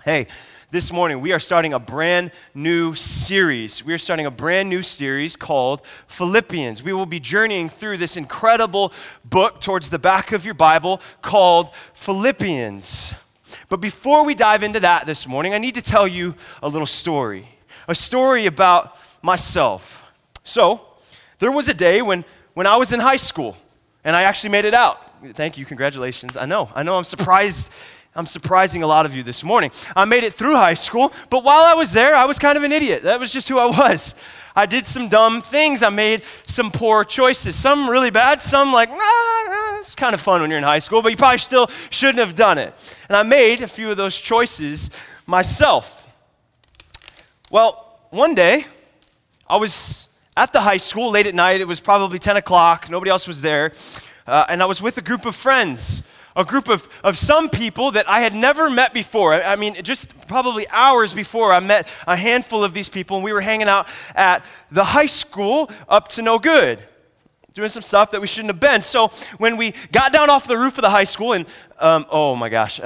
Hey, this morning we are starting a brand new series. We are starting a brand new series called Philippians. We will be journeying through this incredible book towards the back of your Bible called Philippians. But before we dive into that this morning, I need to tell you a little story. A story about myself. So, there was a day when I was in high school and I actually made it out. Thank you, congratulations. I know, I'm surprising a lot of you this morning. I made it through high school, but while I was there, I was kind of an idiot. That was just who I was. I did some dumb things. I made some poor choices. Some really bad, some like, it's kind of fun when you're in high school, but you probably still shouldn't have done it. And I made a few of those choices myself. Well, one day, I was at the high school late at night. It was probably 10 o'clock. Nobody else was there. And I was with a group of friends. A group of some people that I had never met before. I mean, just probably hours before, I met a handful of these people, and we were hanging out at the high school up to no good, doing some stuff that we shouldn't have been. So when we got down off the roof of the high school, and well,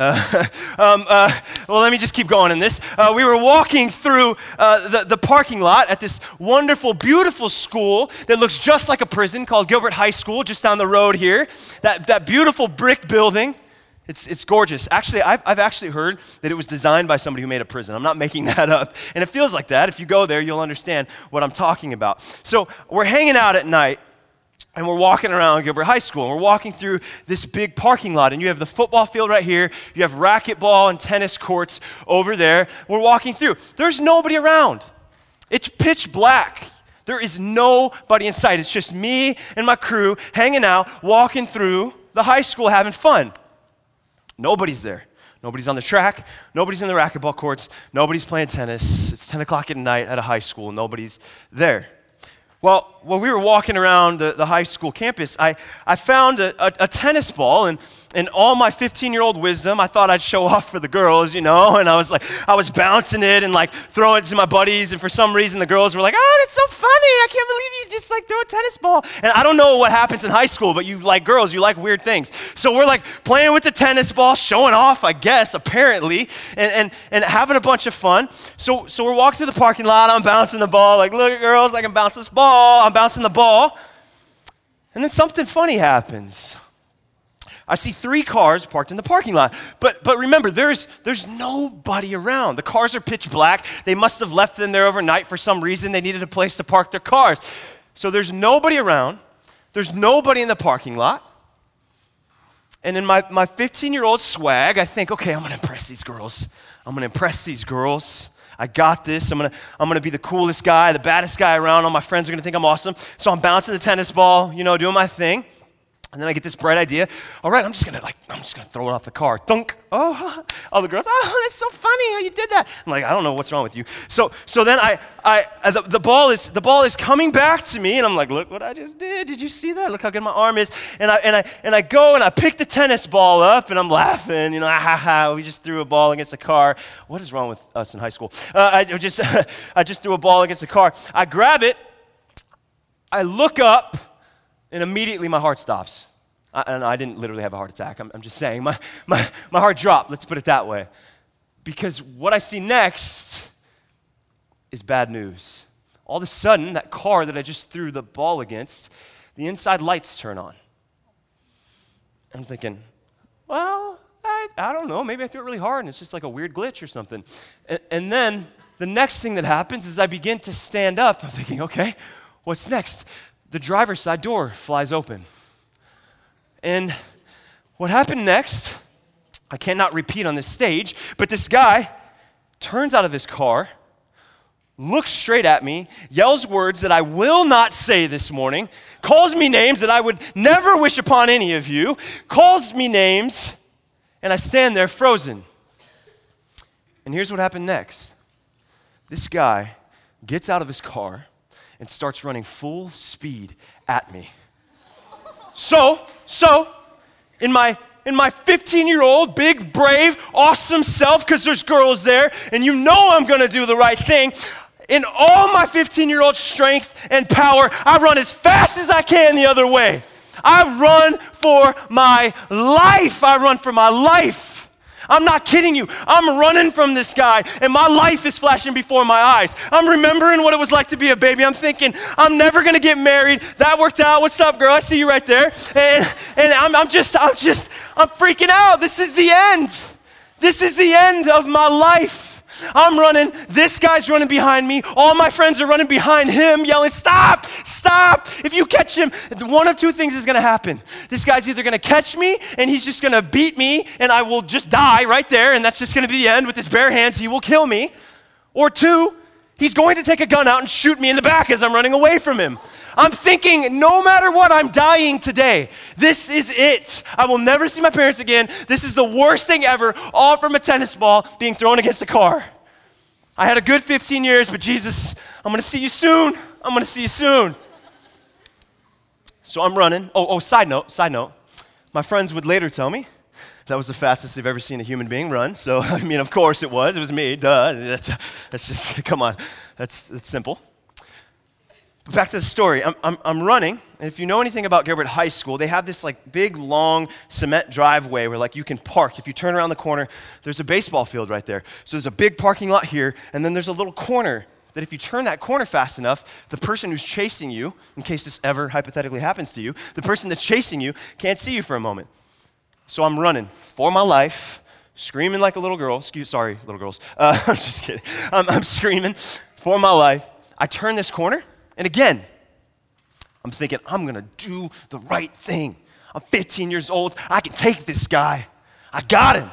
let me just keep going in this. We were walking through the parking lot at this wonderful, beautiful school that looks just like a prison called Gilbert High School, just down the road here. That beautiful brick building. It's gorgeous. Actually, I've actually heard that it was designed by somebody who made a prison. I'm not making that up. And it feels like that. If you go there, you'll understand what I'm talking about. So we're hanging out at night. And we're walking around Gilbert High School, and we're walking through this big parking lot, and you have the football field right here, you have racquetball and tennis courts over there. We're walking through. There's nobody around. It's pitch black. There is nobody in sight. It's just me and my crew hanging out, walking through the high school, having fun. Nobody's there. Nobody's on the track. Nobody's in the racquetball courts. Nobody's playing tennis. It's 10 o'clock at night at a high school. Nobody's there. Well, while we were walking around the high school campus, I found a tennis ball, and in all my 15-year-old wisdom, I thought I'd show off for the girls, and I was bouncing it and like throwing it to my buddies, and for some reason the girls were like, "Oh, that's so funny, I can't believe you just like throw a tennis ball." And I don't know what happens in high school, but you like girls, you like weird things. So we're like playing with the tennis ball, showing off, I guess, apparently, and having a bunch of fun. So we're walking through the parking lot, I'm bouncing the ball, like, "Look, girls, I can bounce this ball." I'm bouncing the ball, and then something funny happens. I see 3 cars parked in the parking lot, but remember, there's nobody around. The cars are pitch black. They must have left them there overnight for some reason. They needed a place to park their cars. So there's nobody around. There's nobody in the parking lot. And in my 15-year-old swag, I think, okay, I'm going to impress these girls. I got this. I'm gonna be the coolest guy, the baddest guy around. All my friends are gonna think I'm awesome. So I'm bouncing the tennis ball, doing my thing. And then I get this bright idea. All right, I'm just gonna throw it off the car. Thunk. Oh, all the girls. Oh, that's so funny how you did that. I'm like, I don't know what's wrong with you. So then the ball is coming back to me, and I'm like, look what I just did. Did you see that? Look how good my arm is. And I go and I pick the tennis ball up, and I'm laughing. We just threw a ball against a car. What is wrong with us in high school? I just threw a ball against a car. I grab it. I look up. And immediately my heart stops. I didn't literally have a heart attack. I'm just saying. My heart dropped, let's put it that way. Because what I see next is bad news. All of a sudden, that car that I just threw the ball against, the inside lights turn on. I'm thinking, well, I don't know. Maybe I threw it really hard and it's just like a weird glitch or something. And then the next thing that happens is I begin to stand up. I'm thinking, okay, what's next? The driver's side door flies open. And what happened next, I cannot repeat on this stage, but this guy turns out of his car, looks straight at me, yells words that I will not say this morning, calls me names that I would never wish upon any of you, calls me names, and I stand there frozen. And here's what happened next. This guy gets out of his car and starts running full speed at me. So, in my 15-year-old, big, brave, awesome self, because there's girls there, and I'm gonna do the right thing, in all my 15-year-old strength and power, I run as fast as I can the other way. I run for my life. I'm not kidding you. I'm running from this guy, and my life is flashing before my eyes. I'm remembering what it was like to be a baby. I'm thinking, I'm never gonna get married. That worked out. What's up, girl? I see you right there. And I'm freaking out. This is the end. This is the end of my life. I'm running. This guy's running behind me. All my friends are running behind him, yelling, stop, stop. If you catch him, one of two things is going to happen. This guy's either going to catch me, and he's just going to beat me, and I will just die right there, and that's just going to be the end. With his bare hands, he will kill me. Or two, he's going to take a gun out and shoot me in the back as I'm running away from him. I'm thinking, no matter what, I'm dying today. This is it. I will never see my parents again. This is the worst thing ever, all from a tennis ball being thrown against a car. I had a good 15 years, but Jesus, I'm going to see you soon. I'm going to see you soon. So I'm running. Side note. My friends would later tell me that was the fastest they've ever seen a human being run. So, I mean, of course it was. It was me. Duh. That's just, come on. That's simple. But back to the story. I'm running, and if you know anything about Gilbert High School, they have this like big, long cement driveway where like you can park. If you turn around the corner, there's a baseball field right there. So there's a big parking lot here, and then there's a little corner that if you turn that corner fast enough, the person who's chasing you, in case this ever hypothetically happens to you, the person that's chasing you can't see you for a moment. So I'm running for my life, screaming like a little girl. Sorry, little girls. I'm just kidding. I'm screaming for my life. I turn this corner, and again, I'm thinking, I'm going to do the right thing. I'm 15 years old. I can take this guy. I got him.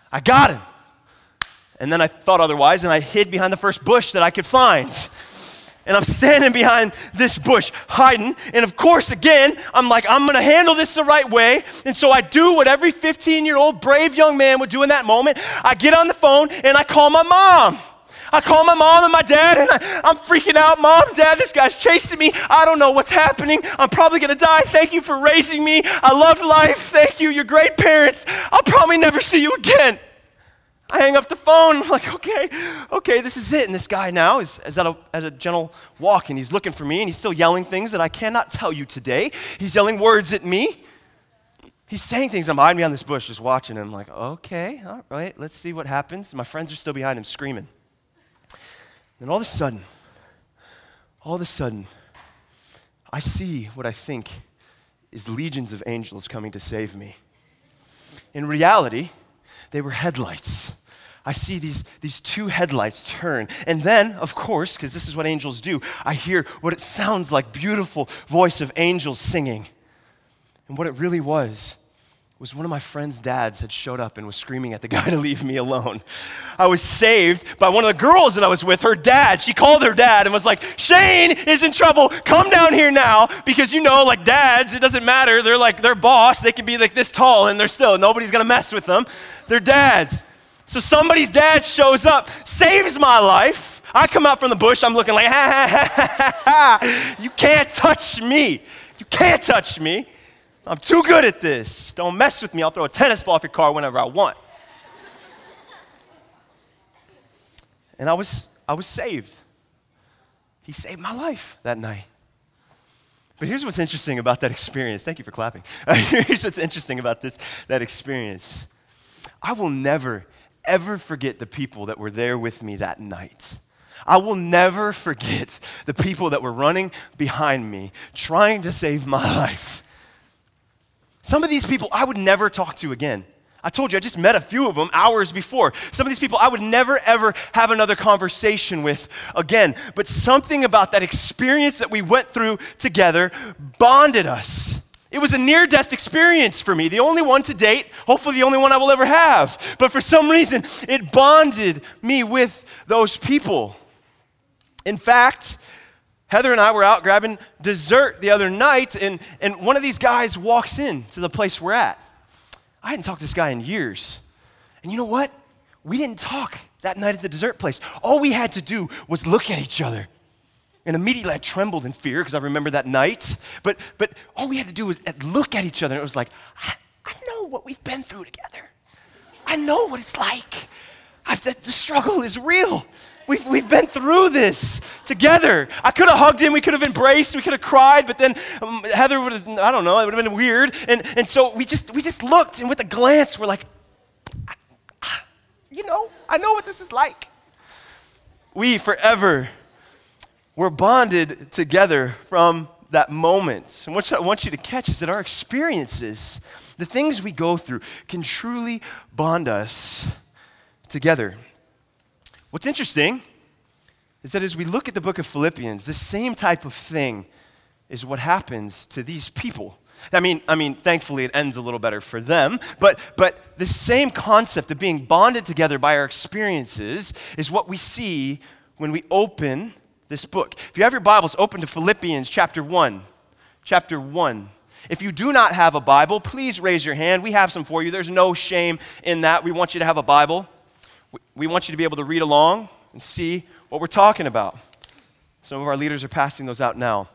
And then I thought otherwise, and I hid behind the first bush that I could find. And I'm standing behind this bush, hiding. And of course, again, I'm like, I'm going to handle this the right way. And so I do what every 15-year-old brave young man would do in that moment. I get on the phone, and I call my mom. I call my mom and my dad, and I'm freaking out. Mom, Dad, this guy's chasing me. I don't know what's happening. I'm probably going to die. Thank you for raising me. I loved life. Thank you. You're great parents. I'll probably never see you again. I hang up the phone. I'm like, okay, this is it. And this guy now is at a gentle walk, and he's looking for me, and he's still yelling things that I cannot tell you today. He's yelling words at me. He's saying things. I'm hiding behind this bush just watching him. I'm like, okay, all right, let's see what happens. My friends are still behind him screaming. Then all of a sudden, I see what I think is legions of angels coming to save me. In reality, they were headlights. I see these two headlights turn. And then, of course, because this is what angels do, I hear what it sounds like, beautiful voice of angels singing. And what it really was one of my friend's dads had showed up and was screaming at the guy to leave me alone. I was saved by one of the girls that I was with, her dad. She called her dad and was like, Shane is in trouble. Come down here now. Because like dads, it doesn't matter. They're like their boss. They can be like this tall and nobody's going to mess with them. They're dads. So somebody's dad shows up, saves my life. I come out from the bush. I'm looking like, ha. You can't touch me. You can't touch me. I'm too good at this. Don't mess with me. I'll throw a tennis ball off your car whenever I want. And I was saved. He saved my life that night. But here's what's interesting about that experience. Thank you for clapping. Here's what's interesting about that experience. I will never, ever forget the people that were there with me that night. I will never forget the people that were running behind me, trying to save my life. Some of these people I would never talk to again. I told you, I just met a few of them hours before. Some of these people I would never, ever have another conversation with again. But something about that experience that we went through together bonded us. It was a near-death experience for me, the only one to date, hopefully the only one I will ever have. But for some reason, it bonded me with those people. In fact, Heather and I were out grabbing dessert the other night, and one of these guys walks in to the place we're at. I hadn't talked to this guy in years. And you know what? We didn't talk that night at the dessert place. All we had to do was look at each other. And immediately I trembled in fear because I remember that night. But all we had to do was look at each other, and it was like, I know what we've been through together. I know what it's like. The struggle is real. We've been through this together. I could have hugged him. We could have embraced. We could have cried. But then Heather would have, I don't know, it would have been weird. And so we just looked, and with a glance, we're like, I know what this is like. We forever were bonded together from that moment. And what I want you to catch is that our experiences, the things we go through, can truly bond us together. What's interesting is that as we look at the book of Philippians, the same type of thing is what happens to these people. I mean, thankfully it ends a little better for them, but the same concept of being bonded together by our experiences is what we see when we open this book. If you have your Bibles, open to Philippians chapter 1. Chapter 1. If you do not have a Bible, please raise your hand. We have some for you. There's no shame in that. We want you to have a Bible. We want you to be able to read along and see what we're talking about. Some of our leaders are passing those out now.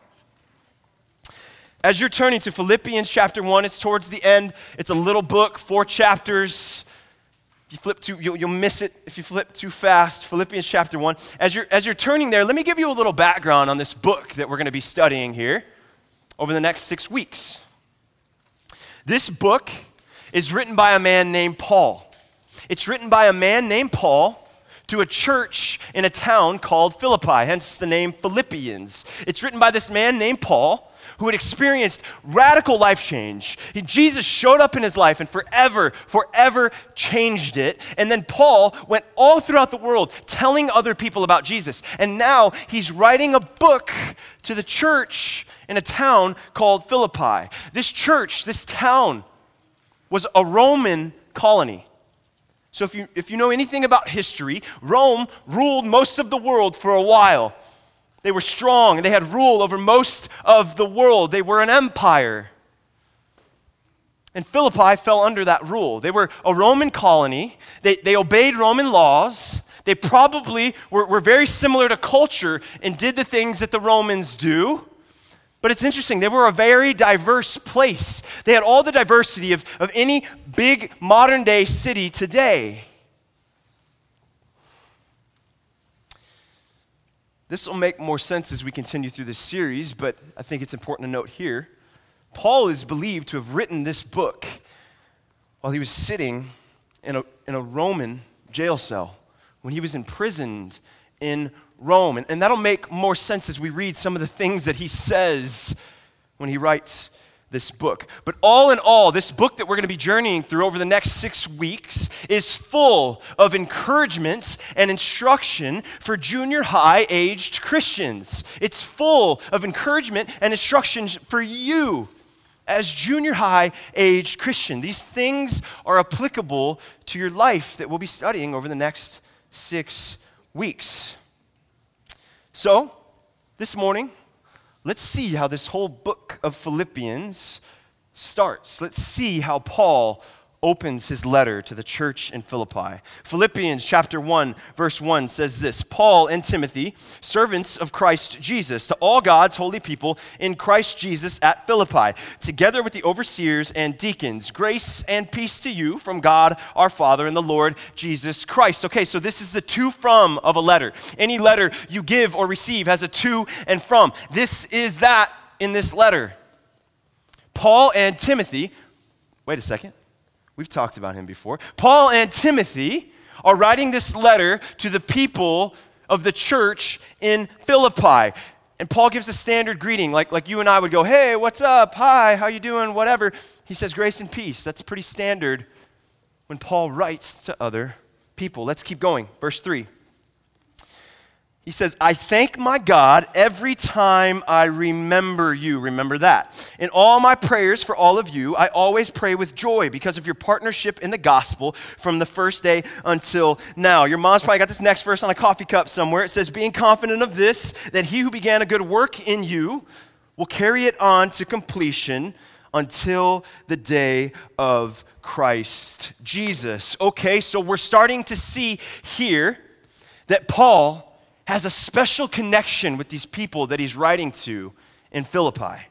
As you're turning to Philippians chapter 1, it's towards the end. It's a little book, 4 chapters. If you flip you'll miss it if you flip too fast. Philippians chapter 1. As you're turning there, let me give you a little background on this book that we're going to be studying here over the next 6 weeks. This book is written by a man named Paul. It's written by a man named Paul to a church in a town called Philippi, hence the name Philippians. It's written by this man named Paul who had experienced radical life change. Jesus showed up in his life and forever changed it. And then Paul went all throughout the world telling other people about Jesus. And now he's writing a book to the church in a town called Philippi. This church, this town, was a Roman colony. So if you know anything about history, Rome ruled most of the world for a while. They were strong, and they had rule over most of the world. They were an empire. And Philippi fell under that rule. They were a Roman colony. They obeyed Roman laws. They probably were very similar to culture and did the things that the Romans do. But it's interesting, they were a very diverse place. They had all the diversity of any big modern-day city today. This will make more sense as we continue through this series, but I think it's important to note here, Paul is believed to have written this book while he was sitting in a Roman jail cell, when he was imprisoned in Rome. And that'll make more sense as we read some of the things that he says when he writes this book. But all in all, this book that we're going to be journeying through over the next 6 weeks is full of encouragement and instruction for junior high aged Christians. It's full of encouragement and instruction for you as junior high aged Christian. These things are applicable to your life that we'll be studying over the next 6 weeks. So, this morning, let's see how this whole book of Philippians starts. Let's see how Paul opens his letter to the church in Philippi. Philippians chapter 1, verse 1 says this: Paul and Timothy, servants of Christ Jesus, to all God's holy people in Christ Jesus at Philippi, together with the overseers and deacons, grace and peace to you from God our Father and the Lord Jesus Christ. Okay, so this is the to from of a letter. Any letter you give or receive has a to and from. This is that in this letter. Paul and Timothy, wait a second. We've talked about him before. Paul and Timothy are writing this letter to the people of the church in Philippi. And Paul gives a standard greeting, like you and I would go, hey, what's up? Hi, how you doing? Whatever. He says grace and peace. That's pretty standard when Paul writes to other people. Let's keep going. Verse 3. He says, I thank my God every time I remember you. Remember that. In all my prayers for all of you, I always pray with joy because of your partnership in the gospel from the first day until now. Your mom's probably got this next verse on a coffee cup somewhere. It says, being confident of this, that he who began a good work in you will carry it on to completion until the day of Christ Jesus. Okay, so we're starting to see here that Paul has a special connection with these people that he's writing to in Philippi.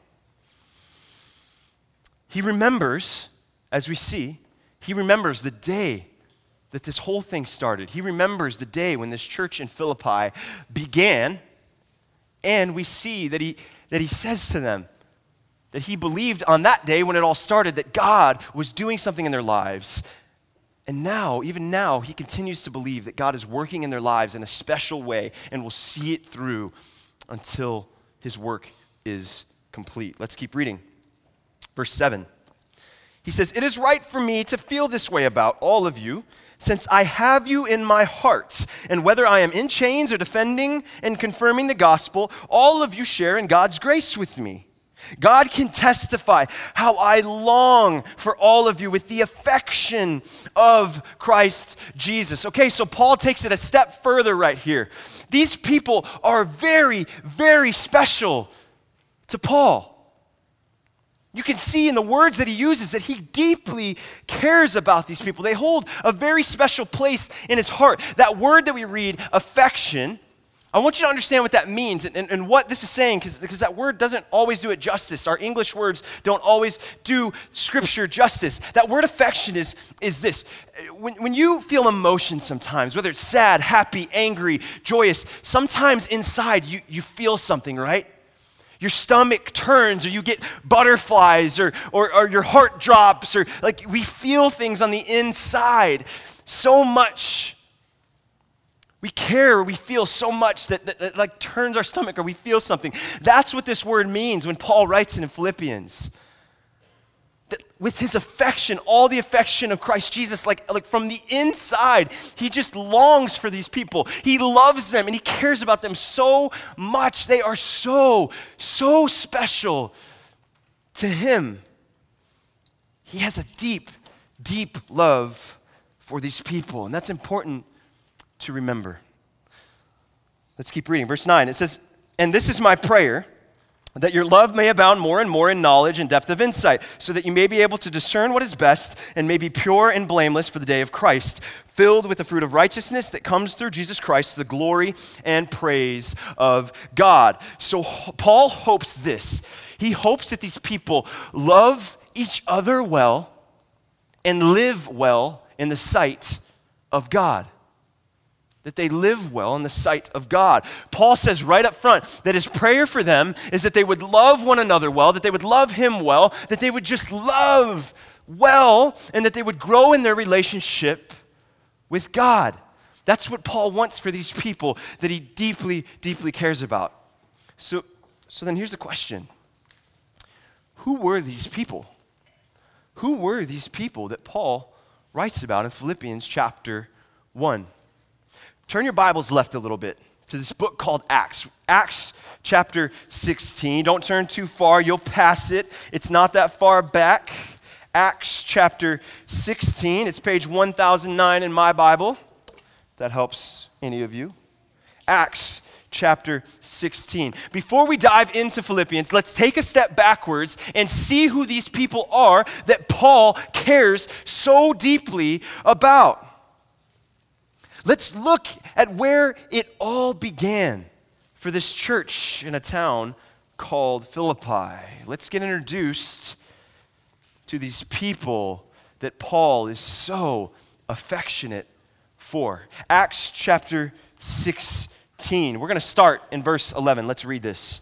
He remembers, as we see, he remembers the day that this whole thing started. He remembers the day when this church in Philippi began, and we see that he says to them that he believed on that day when it all started that God was doing something in their lives And now, even now, he continues to believe that God is working in their lives in a special way and will see it through until his work is complete. Let's keep reading. Verse 7. He says, "It is right for me to feel this way about all of you, since I have you in my heart. And whether I am in chains or defending and confirming the gospel, all of you share in God's grace with me. God can testify how I long for all of you with the affection of Christ Jesus." Okay, so Paul takes it a step further right here. These people are very, very special to Paul. You can see in the words that he uses that he deeply cares about these people. They hold a very special place in his heart. That word that we read, affection, I want you to understand what that means and what this is saying, because that word doesn't always do it justice. Our English words don't always do Scripture justice. That word affection is this. When you feel emotion sometimes, whether it's sad, happy, angry, joyous, sometimes inside you feel something, right? Your stomach turns, or you get butterflies, or your heart drops, or like we feel things on the inside so much. We care, or we feel so much that like turns our stomach, or we feel something. That's what this word means when Paul writes it in Philippians. That with his affection, all the affection of Christ Jesus, like from the inside, he just longs for these people. He loves them and he cares about them so much. They are so special to him. He has a deep, deep love for these people, and that's important to remember. Let's keep reading. Verse 9, it says, "And this is my prayer, that your love may abound more and more in knowledge and depth of insight, so that you may be able to discern what is best and may be pure and blameless for the day of Christ, filled with the fruit of righteousness that comes through Jesus Christ, the glory and praise of God." So Paul hopes this. He hopes that these people love each other well and live well in the sight of God. That they live well in the sight of God. Paul says right up front that his prayer for them is that they would love one another well, that they would love him well, that they would just love well, and that they would grow in their relationship with God. That's what Paul wants for these people that he deeply, deeply cares about. So then here's the question. Who were these people? Who were these people that Paul writes about in Philippians chapter 1? Turn your Bibles left a little bit to this book called Acts. Acts chapter 16. Don't turn too far. You'll pass it. It's not that far back. Acts chapter 16. It's page 1009 in my Bible. If that helps any of you. Acts chapter 16. Before we dive into Philippians, let's take a step backwards and see who these people are that Paul cares so deeply about. Let's look at where it all began for this church in a town called Philippi. Let's get introduced to these people that Paul is so affectionate for. Acts chapter 16. We're going to start in verse 11. Let's read this.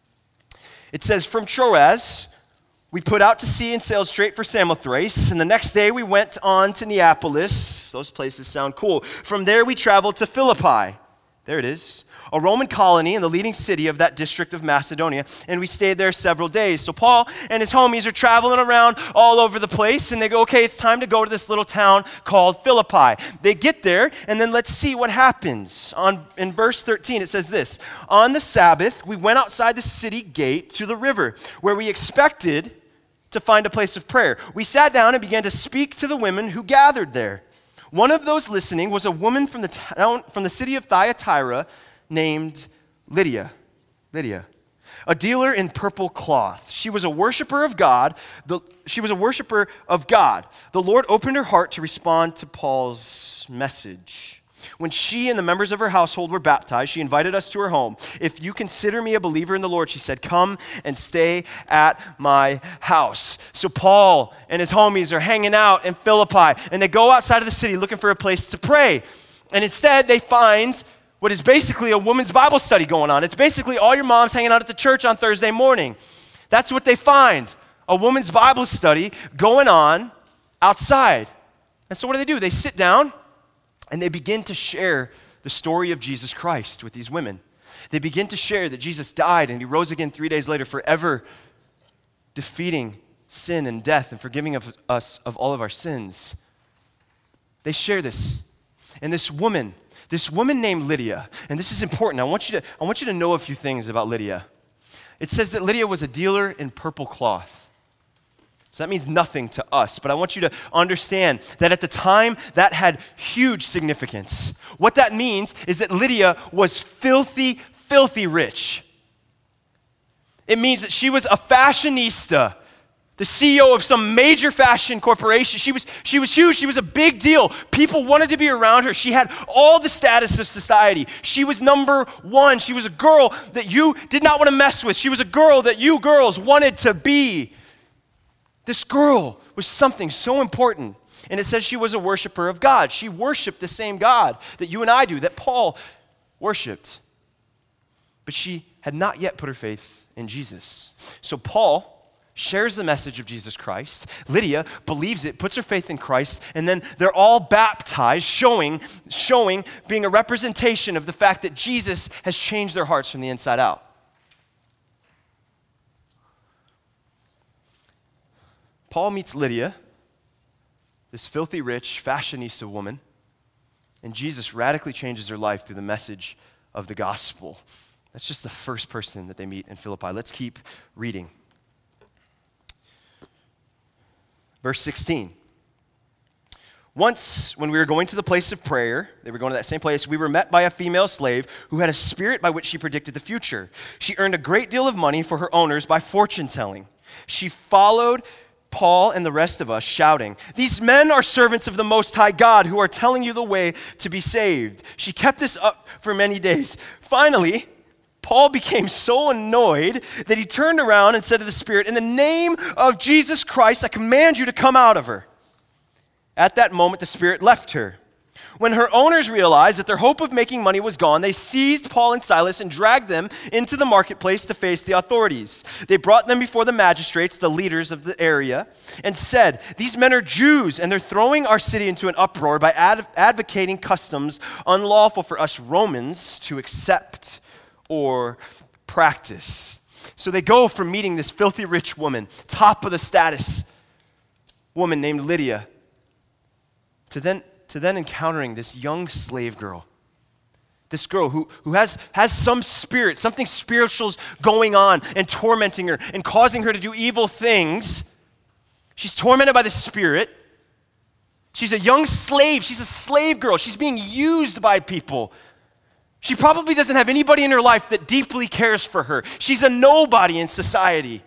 It says, "From Troas, we put out to sea and sailed straight for Samothrace, and the next day we went on to Neapolis." Those places sound cool. "From there we traveled to Philippi." There it is. "A Roman colony in the leading city of that district of Macedonia, and we stayed there several days." So Paul and his homies are traveling around all over the place, and they go, okay, it's time to go to this little town called Philippi. They get there, and then let's see what happens. In verse 13, it says this, "On the Sabbath, we went outside the city gate to the river, where we expected to find a place of prayer. We sat down and began to speak to the women who gathered there. One of those listening was a woman from the city of Thyatira named Lydia, a dealer in purple cloth. She was a worshiper of God. The Lord opened her heart to respond to Paul's message. When she and the members of her household were baptized, she invited us to her home. 'If you consider me a believer in the Lord,' she said, 'come and stay at my house.'" So Paul and his homies are hanging out in Philippi, and they go outside of the city looking for a place to pray. And instead, they find what is basically a women's Bible study going on. It's basically all your moms hanging out at the church on Thursday morning. That's what they find, a women's Bible study going on outside. And so what do? They sit down and they begin to share the story of Jesus Christ with these women. They begin to share that Jesus died and he rose again 3 days later, forever defeating sin and death and forgiving us of all of our sins. They share this. And this woman named Lydia, and this is important. I want you to know a few things about Lydia. It says that Lydia was a dealer in purple cloth. So that means nothing to us, but I want you to understand that at the time, that had huge significance. What that means is that Lydia was filthy, filthy rich. It means that she was a fashionista, the CEO of some major fashion corporation. She was huge. She was a big deal. People wanted to be around her. She had all the status of society. She was number one. She was a girl that you did not want to mess with. She was a girl that you girls wanted to be. This girl was something so important. And it says she was a worshiper of God. She worshiped the same God that you and I do, that Paul worshiped. But she had not yet put her faith in Jesus. So Paul shares the message of Jesus Christ. Lydia believes it, puts her faith in Christ, and then they're all baptized, showing, being a representation of the fact that Jesus has changed their hearts from the inside out. Paul meets Lydia, this filthy rich fashionista woman, and Jesus radically changes her life through the message of the gospel. That's just the first person that they meet in Philippi. Let's keep reading. Verse 16. Once, when we were going to the place of prayer, they were going to that same place, we were met by a female slave who had a spirit by which she predicted the future. She earned a great deal of money for her owners by fortune telling. She followed Paul and the rest of us, shouting, "These men are servants of the Most High God who are telling you the way to be saved." She kept this up for many days. Finally, Paul became so annoyed that he turned around and said to the spirit, "In the name of Jesus Christ, I command you to come out of her." At that moment, the spirit left her. When her owners realized that their hope of making money was gone, they seized Paul and Silas and dragged them into the marketplace to face the authorities. They brought them before the magistrates, the leaders of the area, and said, "These men are Jews, and they're throwing our city into an uproar by advocating customs unlawful for us Romans to accept or practice." So they go from meeting this filthy rich woman, top of the status woman named Lydia, to then encountering this young slave girl. This girl who has some spirit, something spiritual's going on and tormenting her and causing her to do evil things. She's tormented by the spirit. She's a young slave. She's a slave girl. She's being used by people. She probably doesn't have anybody in her life that deeply cares for her. She's a nobody in society.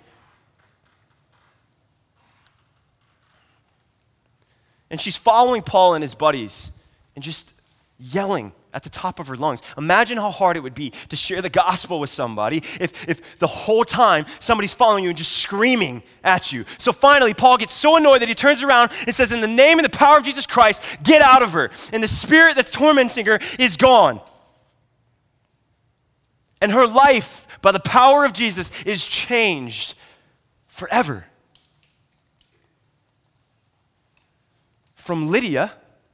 And she's following Paul and his buddies and just yelling at the top of her lungs. Imagine how hard it would be to share the gospel with somebody if the whole time somebody's following you and just screaming at you. So finally, Paul gets so annoyed that he turns around and says, "In the name and the power of Jesus Christ, get out of her." And the spirit that's tormenting her is gone. And her life, by the power of Jesus, is changed forever. From Lydia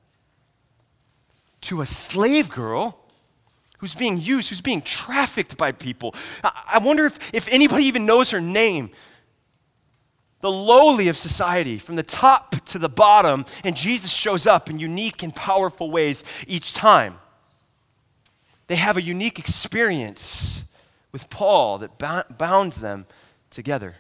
to a slave girl who's being used, who's being trafficked by people. I wonder if anybody even knows her name. The lowly of society, from the top to the bottom, and Jesus shows up in unique and powerful ways each time. They have a unique experience with Paul that bounds them together.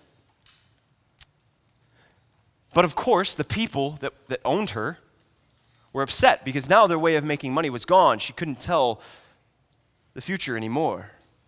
But of course, the people that owned her were upset because now their way of making money was gone. She couldn't tell the future anymore.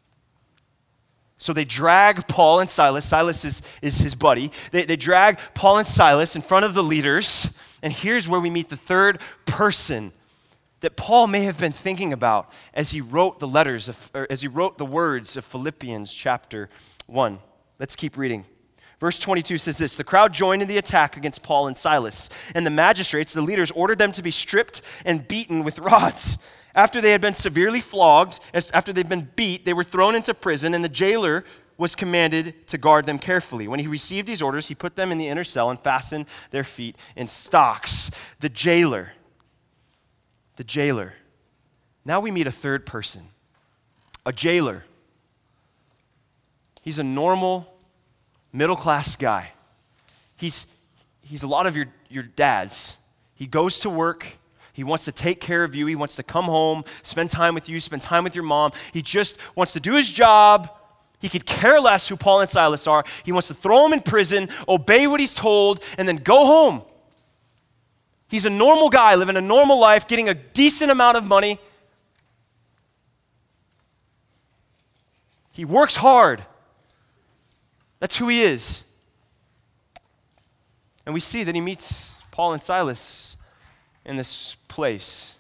So they drag Paul and Silas. Silas is his buddy. They drag Paul and Silas in front of the leaders. And here's where we meet the third person that Paul may have been thinking about as he wrote the words of Philippians chapter 1. Let's keep reading. Verse 22 says this: "The crowd joined in the attack against Paul and Silas, and the magistrates, the leaders, ordered them to be stripped and beaten with rods. After they had been severely flogged, after they'd been beat, they were thrown into prison, and the jailer was commanded to guard them carefully. When he received these orders, he put them in the inner cell and fastened their feet in stocks. The jailer. Now we meet a third person, a jailer. He's a normal, middle-class guy. He's a lot of your dads. He goes to work. He wants to take care of you. He wants to come home, spend time with you, spend time with your mom. He just wants to do his job. He could care less who Paul and Silas are. He wants to throw them in prison, obey what he's told, and then go home. He's a normal guy living a normal life, getting a decent amount of money. He works hard. That's who he is. And we see that he meets Paul and Silas in this place.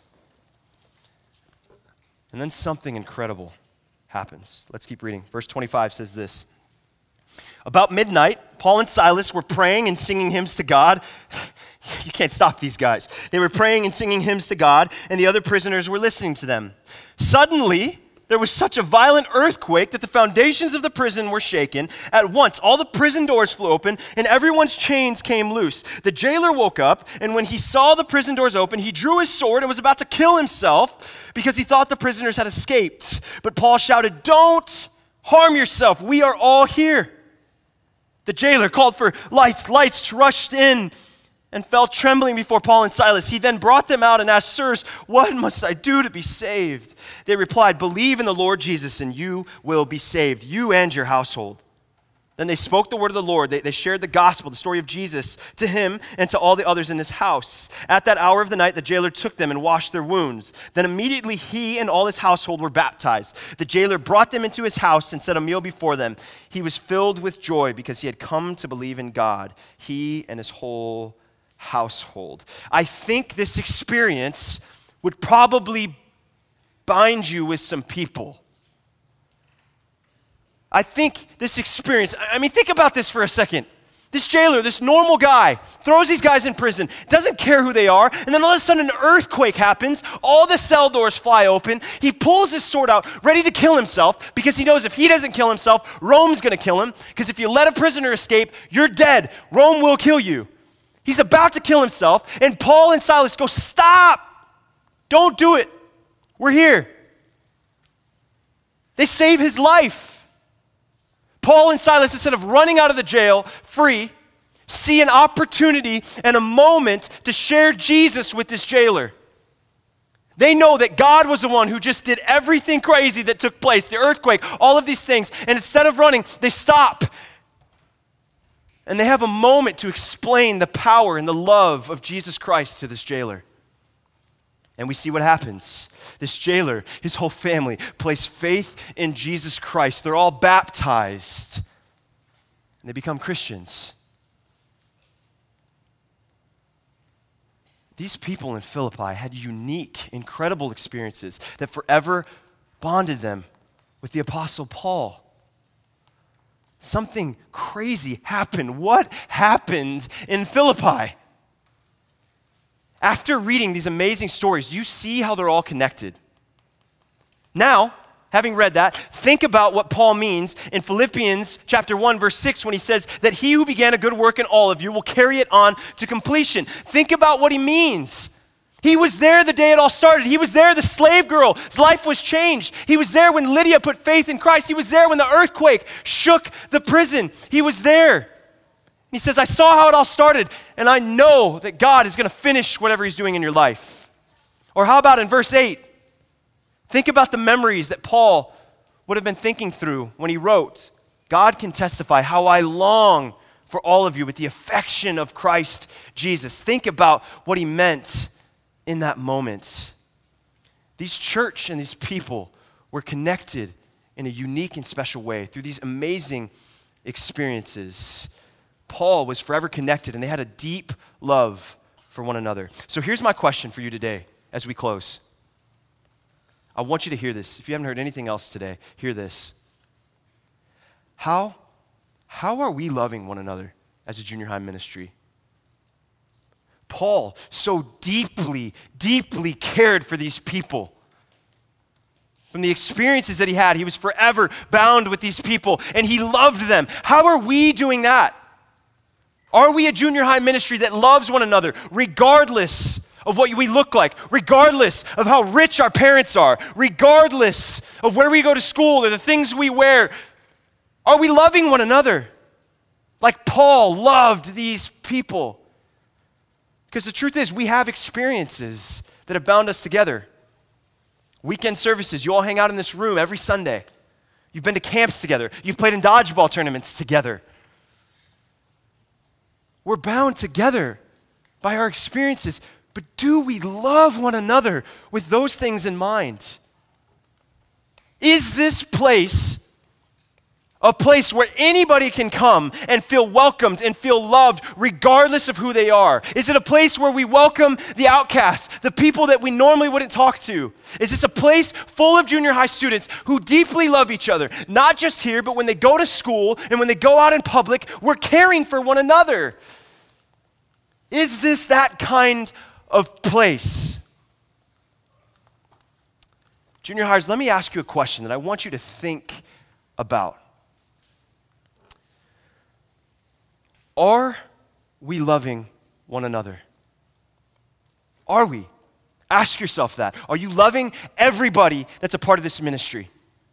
And then something incredible happens. Let's keep reading. Verse 25 says this. About midnight, Paul and Silas were praying and singing hymns to God. You can't stop these guys. They were praying and singing hymns to God, and the other prisoners were listening to them. Suddenly, there was such a violent earthquake that the foundations of the prison were shaken. At once, all the prison doors flew open, and everyone's chains came loose. The jailer woke up, and when he saw the prison doors open, he drew his sword and was about to kill himself because he thought the prisoners had escaped. But Paul shouted, "Don't harm yourself. We are all here." The jailer called for lights. Lights rushed in and fell trembling before Paul and Silas. He then brought them out and asked, "Sirs, what must I do to be saved?" They replied, "Believe in the Lord Jesus and you will be saved, you and your household." Then they spoke the word of the Lord. They shared the gospel, the story of Jesus, to him and to all the others in this house. At that hour of the night, the jailer took them and washed their wounds. Then immediately he and all his household were baptized. The jailer brought them into his house and set a meal before them. He was filled with joy because he had come to believe in God, he and his whole household. I think this experience would probably bind you with some people. I think this experience, think about this for a second. This jailer, this normal guy, throws these guys in prison, doesn't care who they are, and then all of a sudden an earthquake happens, all the cell doors fly open, he pulls his sword out, ready to kill himself, because he knows if he doesn't kill himself, Rome's gonna kill him, because if you let a prisoner escape, you're dead. Rome will kill you. He's about to kill himself, and Paul and Silas go, "Stop! Don't do it. We're here." They save his life. Paul and Silas, instead of running out of the jail free, see an opportunity and a moment to share Jesus with this jailer. They know that God was the one who just did everything crazy that took place, the earthquake, all of these things, and instead of running, they stop. And they have a moment to explain the power and the love of Jesus Christ to this jailer. And we see what happens. This jailer, his whole family, place faith in Jesus Christ. They're all baptized. And they become Christians. These people in Philippi had unique, incredible experiences that forever bonded them with the Apostle Paul. Something crazy happened. What happened in Philippi? After reading these amazing stories, you see how they're all connected. Now, having read that, think about what Paul means in Philippians chapter 1, verse 6, when he says that he who began a good work in all of you will carry it on to completion. Think about what he means. He was there the day it all started. He was there, the slave girl's life was changed. He was there when Lydia put faith in Christ. He was there when the earthquake shook the prison. He was there. He says, "I saw how it all started, and I know that God is going to finish whatever he's doing in your life." Or how about in verse 8? Think about the memories that Paul would have been thinking through when he wrote, "God can testify how I long for all of you with the affection of Christ Jesus." Think about what he meant in that moment. These church and these people were connected in a unique and special way through these amazing experiences. Paul was forever connected, and they had a deep love for one another. So here's my question for you today as we close. I want you to hear this. If you haven't heard anything else today, hear this. How are we loving one another as a junior high ministry? Paul so deeply, deeply cared for these people. from the experiences that he had. He was forever bound with these people, and he loved them. How are we doing that? Are we a junior high ministry that loves one another regardless of what we look like, regardless of how rich our parents are, regardless of where we go to school or the things we wear? Are we loving one another like Paul loved these people? Because the truth is, we have experiences that have bound us together. Weekend services, you all hang out in this room every Sunday. You've been to camps together. You've played in dodgeball tournaments together. We're bound together by our experiences, but do we love one another with those things in mind? Is this place a place where anybody can come and feel welcomed and feel loved regardless of who they are? Is it a place where we welcome the outcasts, the people that we normally wouldn't talk to? Is this a place full of junior high students who deeply love each other, not just here, but when they go to school and when they go out in public, we're caring for one another? Is this that kind of place? Junior highers, let me ask you a question that I want you to think about. Are we loving one another? Are we? Ask yourself that. Are you loving everybody that's a part of this ministry?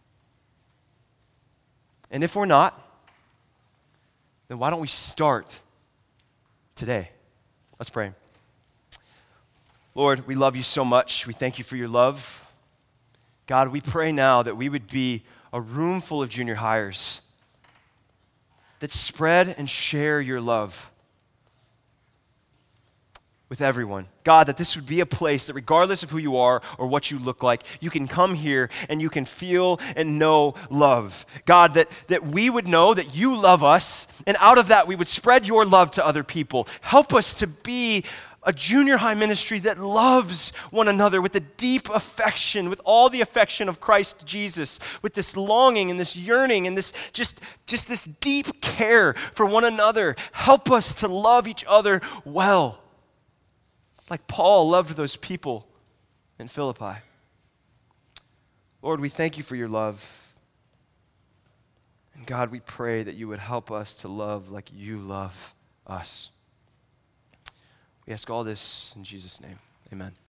And if we're not, then why don't we start today? Let's pray. Lord, we love you so much. We thank you for your love. God, we pray now that we would be a room full of junior highers that spread and share your love with everyone. God, that this would be a place that regardless of who you are or what you look like, you can come here and you can feel and know love. God, that we would know that you love us, and out of that we would spread your love to other people. Help us to be a junior high ministry that loves one another with a deep affection, with all the affection of Christ Jesus, with this longing and this yearning and this just this deep care for one another. Help us to love each other well, like Paul loved those people in Philippi. Lord, we thank you for your love. And God, we pray that you would help us to love like you love us. We ask all this in Jesus' name. Amen.